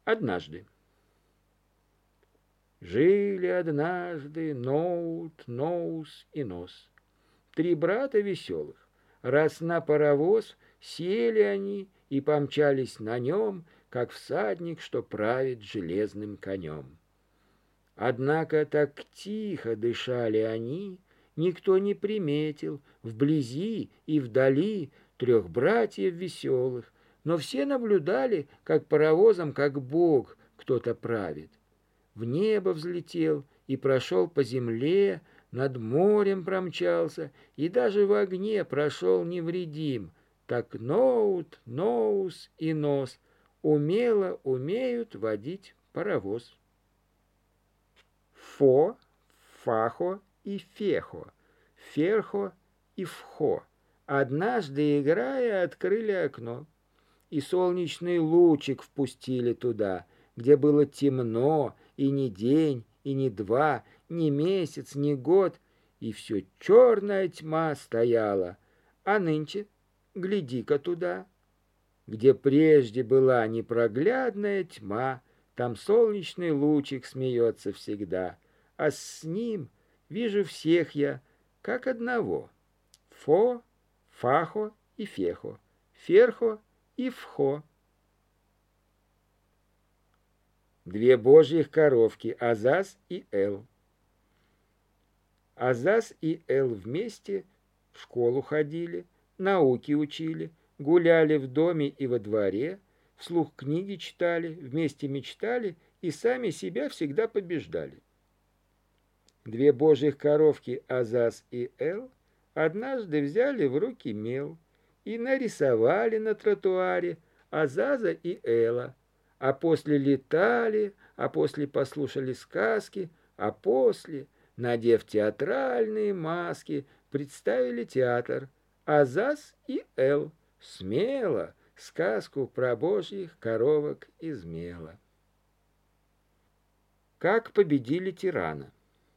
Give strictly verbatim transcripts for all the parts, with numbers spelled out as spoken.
Однажды. Жили однажды Ноут, Ноус и Нос, три брата веселых. Раз на паровоз сели они и помчались на нем, как всадник, что правит железным конем. Однако так тихо дышали они, никто не приметил вблизи и вдали трех братьев веселых, но все наблюдали, как паровозом, как бог, кто-то правит. В небо взлетел и прошел по земле, над морем промчался и даже в огне прошел невредим. Так Ноут, Ноус и Нос умело умеют водить паровоз. Фо, Фахо и Фехо, Ферхо и Вхо однажды, играя, открыли окно, и солнечный лучик впустили туда, где было темно, и ни день, и ни два, ни месяц, ни год, и все черная тьма стояла. А нынче гляди-ка туда, где прежде была непроглядная тьма, там солнечный лучик смеется всегда, а с ним вижу всех я, как одного. Фо, Фахо и Фехо, Ферхо и Вхо. Две божьих коровки, Азаз и Эл. Азаз и Эл вместе в школу ходили, науки учили, гуляли в доме и во дворе, вслух книги читали, вместе мечтали и сами себя всегда побеждали. Две божьих коровки, Азаз и Эл, однажды взяли в руки мел и нарисовали на тротуаре Азаза и Эла, а после летали, а после послушали сказки, а после, надев театральные маски, представили театр «Азаз и Эл». Смело сказку про божьих коровок из мела. Как победили тирана?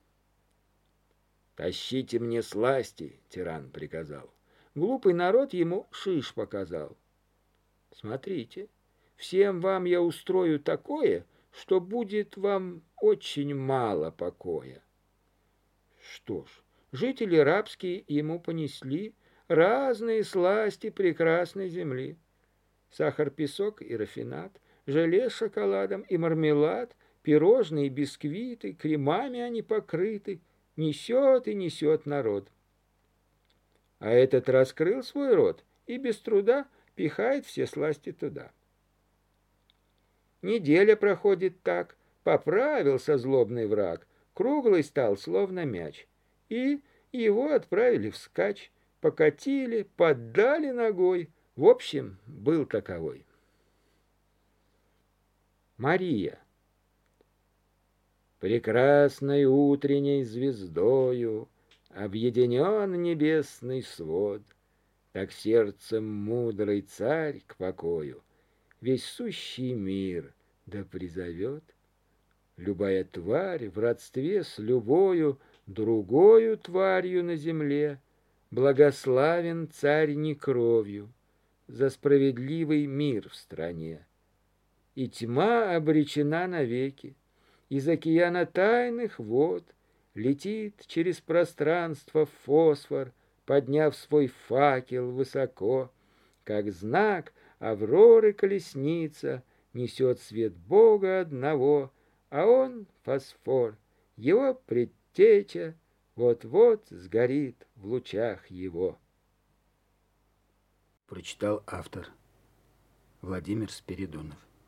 «Тащите мне сласти», — тиран приказал. Глупый народ ему шиш показал. «Смотрите, всем вам я устрою такое, что будет вам очень мало покоя». Что ж, жители рабские ему понесли разные сласти прекрасной земли. Сахар, песок и рафинад, желе с шоколадом и мармелад, пирожные, бисквиты, кремами они покрыты, несет и несет народ. А этот раскрыл свой рот и без труда пихает все сласти туда. Неделя проходит так, поправился злобный враг, круглый стал, словно мяч, и его отправили вскачь, покатили, поддали ногой, в общем, был таковой. Мария. Прекрасной утренней звездою объединен небесный свод, так сердцем мудрый царь к покою весь сущий мир да призовет. Любая тварь в родстве с любою другою тварью на земле, благословен царь не кровью за справедливый мир в стране. И тьма обречена навеки, из океана тайных вод летит через пространство фосфор, подняв свой факел высоко, как знак авроры колесница несет свет Бога одного, а он фосфор, его предтеча вот-вот сгорит в лучах его. Прочитал автор Владимир Спиридонов.